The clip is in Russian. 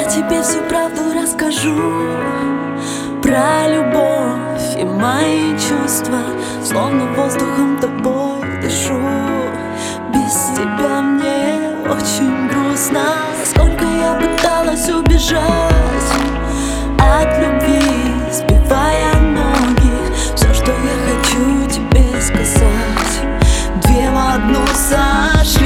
тебе всю правду расскажу про любовь и мои чувства, словно воздухом тобой дышу. Без тебя мне очень грустно. Сколько я пыталась убежать от любви, сбивая ноги. Все, что я хочу тебе сказать, две в одну сожрать.